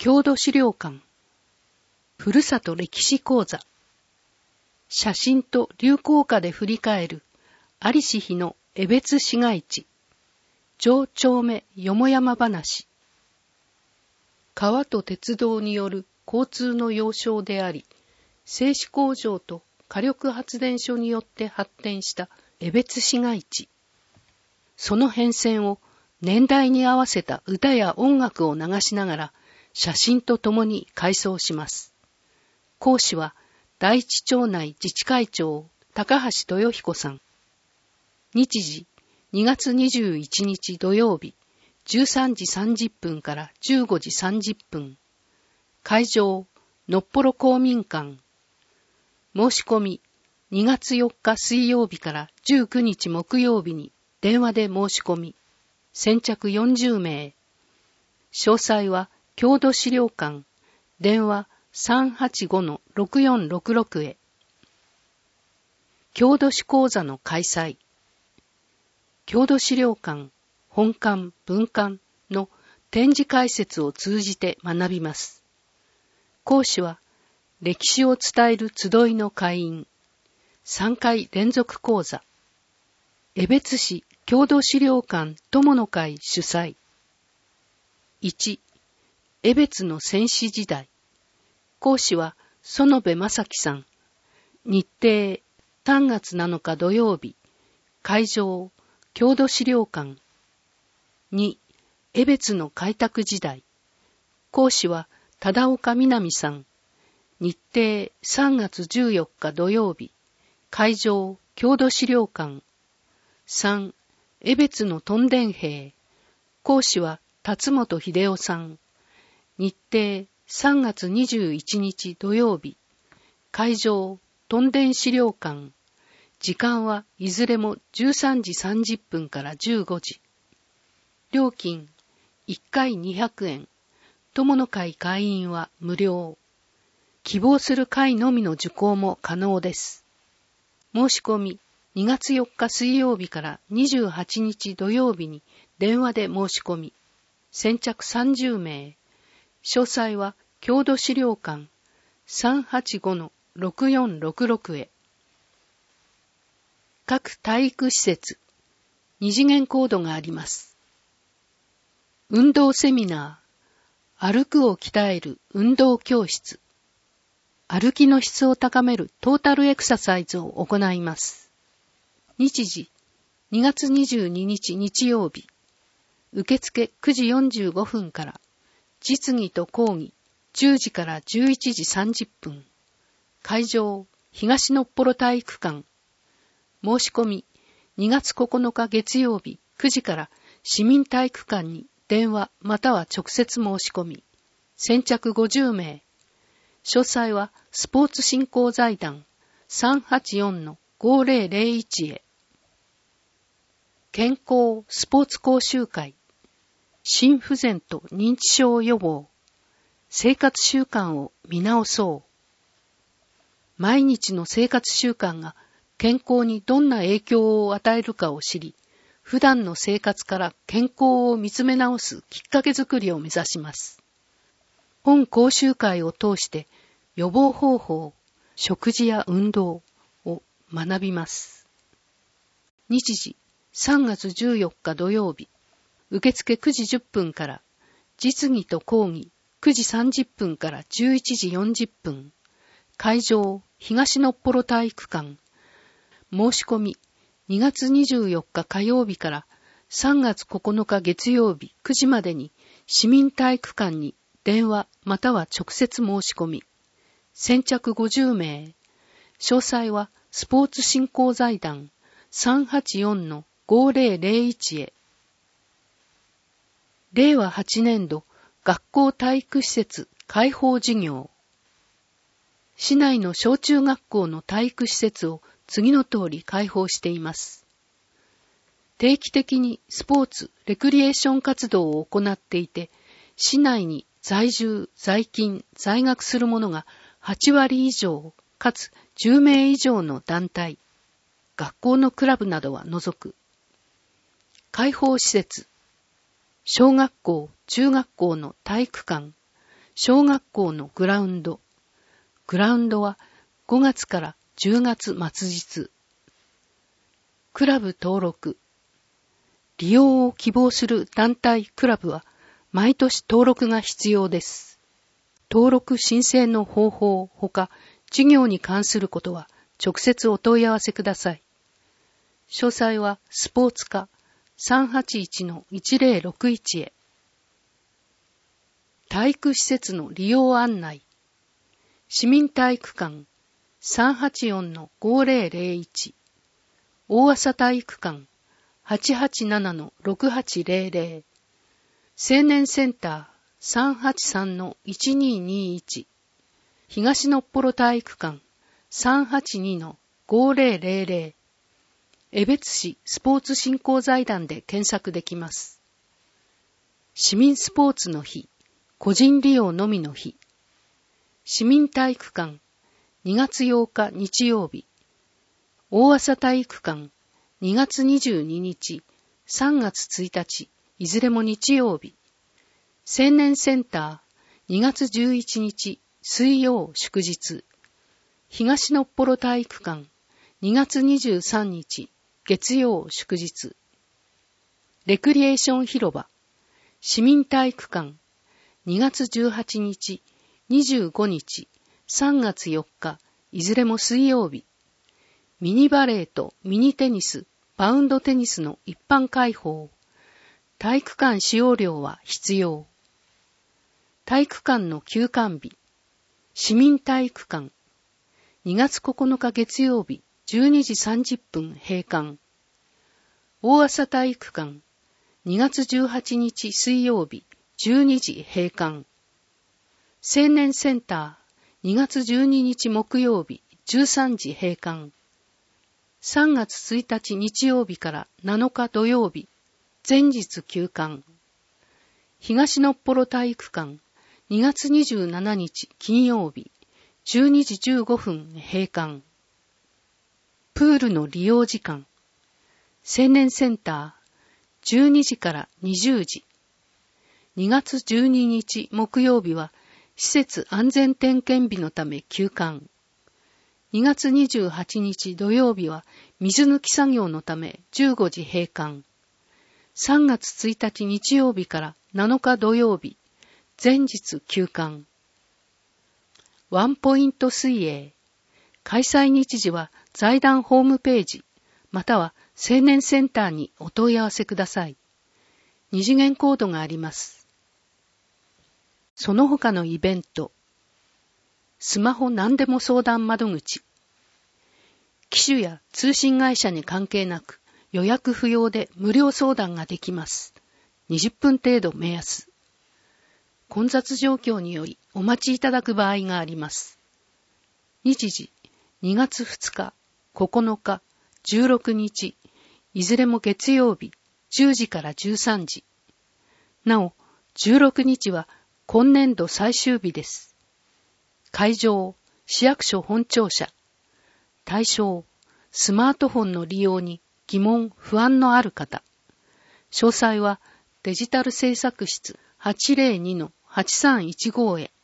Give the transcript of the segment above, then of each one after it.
郷土資料館、ふるさと歴史講座、写真と流行歌で振り返る在りし日の江別市街地、上丁目よもやま話、川と鉄道による交通の要衝であり、製紙工場と火力発電所によって発展した江別市街地。その変遷を年代に合わせた歌や音楽を流しながら写真とともに回想します。講師は第一町内自治会長高橋豊彦さん。日時2月21日土曜日13時30分から15時30分。会場のっぽろ公民館。申し込み2月4日水曜日から19日木曜日に電話で申し込み。先着40名。詳細は郷土資料館。電話 385-6466 へ。郷土史講座の開催。郷土資料館、本館、分館の展示解説を通じて学びます。講師は、歴史を伝える集いの会員、3回連続講座、江別市郷土資料館友の会主催。1、江別の戦死時代。講師は、園部正樹さん。日程、3月7日土曜日。会場、郷土資料館。2、江別の開拓時代。講師は、忠岡みなみさん。日程、3月14日土曜日。会場、郷土資料館。3、江別の屯田兵。講師は、辰本秀夫さん。日程、3月21日土曜日。会場、屯田資料館。時間はいずれも13時30分から15時。料金、1回200円。友の会会員は無料。希望する会のみの受講も可能です。申し込み、2月4日水曜日から28日土曜日に電話で申し込み。先着30名。詳細は郷土資料館 385-6466 へ。各体育施設、二次元コードがあります。運動セミナー、歩くを鍛える運動教室。歩きの質を高めるトータルエクササイズを行います。日時、2月22日日曜日。受付9時45分から、実技と講義10時から11時30分。会場、東のっぽろ体育館。申し込み、2月9日月曜日9時から市民体育館に電話または直接申し込み。先着50名。詳細はスポーツ振興財団 384-5001 へ。健康スポーツ講習会。心不全と認知症予防。生活習慣を見直そう。毎日の生活習慣が健康にどんな影響を与えるかを知り、普段の生活から健康を見つめ直すきっかけづくりを目指します。本講習会を通して予防方法、食事や運動を学びます。日時3月14日土曜日。受付9時10分から、実技と講義9時30分から11時40分。会場、東のっぽろ体育館。申し込み、2月24日火曜日から3月9日月曜日9時までに市民体育館に電話または直接申し込み。先着50名。詳細はスポーツ振興財団 384-5001 へ。令和8年度学校体育施設開放事業。市内の小中学校の体育施設を次の通り開放しています。定期的にスポーツ、レクリエーション活動を行っていて、市内に在住、在勤、在学する者が8割以上、かつ10名以上の団体、学校のクラブなどは除く。開放施設。小学校、中学校の体育館、 小学校のグラウンド。グラウンドは5月から10月末日。クラブ登録。利用を希望する団体クラブは毎年登録が必要です。登録申請の方法ほか事業に関することは直接お問い合わせください。詳細はスポーツ課 381-1061 へ。体育施設の利用案内。市民体育館 384-5001 大朝体育館 887-6800 青年センター 383-1221 東のっぽろ体育館 382-5000 江別市スポーツ振興財団で検索できます。市民スポーツの日、個人利用のみの日。市民体育館2月8日日曜日。大朝体育館2月22日、3月1日、いずれも日曜日。青年センター2月11日、水曜祝日。東のっぽろ体育館2月23日、月曜祝日。レクリエーション広場。市民体育館2月18日、25日、3月4日、いずれも水曜日。ミニバレーとミニテニス、バウンドテニスの一般開放。体育館使用料は必要。体育館の休館日。市民体育館。2月9日月曜日、12時30分閉館。大朝体育館。2月18日水曜日、12時閉館。青年センター2月12日木曜日13時閉館。3月1日日曜日から7日土曜日前日休館。東のっぽろ体育館2月27日金曜日12時15分閉館。プールの利用時間。青年センター12時から20時。2月12日木曜日は施設安全点検日のため休館。2月28日土曜日は水抜き作業のため15時閉館。3月1日日曜日から7日土曜日、前日休館。ワンポイント水泳。開催日時は財団ホームページ、または青年センターにお問い合わせください。二次元コードがあります。その他のイベント。スマホ何でも相談窓口。機種や通信会社に関係なく予約不要で無料相談ができます。20分程度目安。混雑状況によりお待ちいただく場合があります。日時2月2日、9日、16日、いずれも月曜日10時から13時。なお、16日は今年度最終日です。会場、市役所本庁舎。対象、スマートフォンの利用に疑問・不安のある方。詳細はデジタル政策室 802-8315 へ。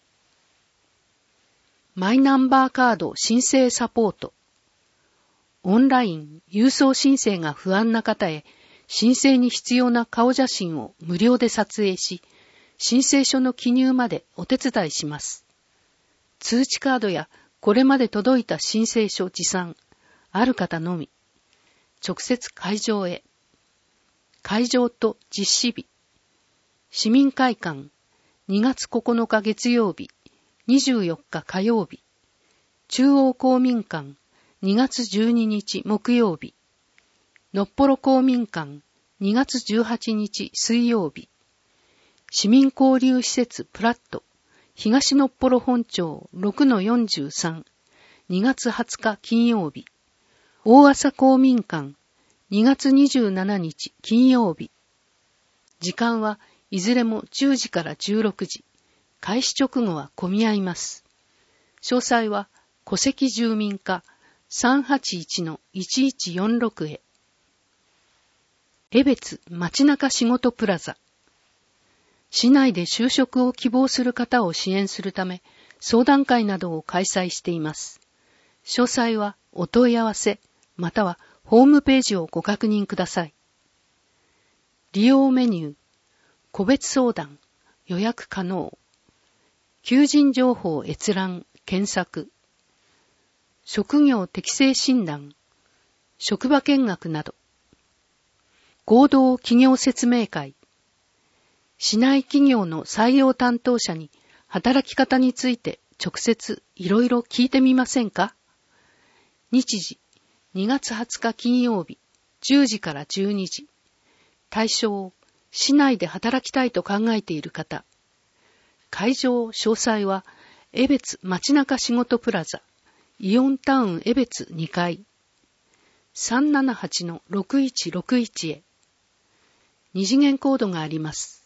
マイナンバーカード申請サポート。オンライン、郵送申請が不安な方へ、申請に必要な顔写真を無料で撮影し、申請書の記入までお手伝いします。通知カードやこれまで届いた申請書持参、ある方のみ。直接会場へ。会場と実施日。市民会館、2月9日月曜日、24日火曜日。中央公民館、2月12日木曜日。のっぽろ公民館、2月18日水曜日。市民交流施設プラット、東のっぽろ本町 6-43、2月20日金曜日。大朝公民館、2月27日金曜日。時間はいずれも10時から16時。開始直後は混み合います。詳細は戸籍住民課 381-1146 へ。江別街中仕事プラザ。 市内で就職を希望する方を支援するため、相談会などを開催しています。詳細はお問い合わせ、またはホームページをご確認ください。利用メニュー、個別相談、予約可能、求人情報閲覧、検索、職業適性診断、職場見学など、合同企業説明会、市内企業の採用担当者に働き方について直接いろいろ聞いてみませんか？日時、2月20日金曜日、10時から12時。対象、市内で働きたいと考えている方。会場詳細は、江別街中仕事プラザ、イオンタウン江別2階、378-6161へ。2次元コードがあります。